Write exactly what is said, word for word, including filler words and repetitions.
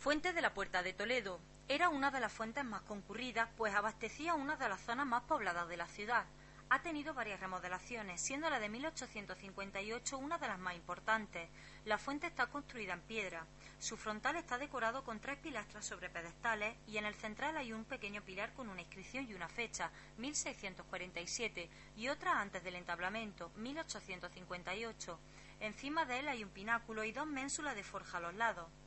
Fuente de la Puerta de Toledo. Era una de las fuentes más concurridas, pues abastecía una de las zonas más pobladas de la ciudad. Ha tenido varias remodelaciones, siendo la de mil ochocientos cincuenta y ocho una de las más importantes. La fuente está construida en piedra. Su frontal está decorado con tres pilastras sobre pedestales y en el central hay un pequeño pilar con una inscripción y una fecha, mil seiscientos cuarenta y siete, y otra antes del entablamento, mil ochocientos cincuenta y ocho. Encima de él hay un pináculo y dos ménsulas de forja a los lados.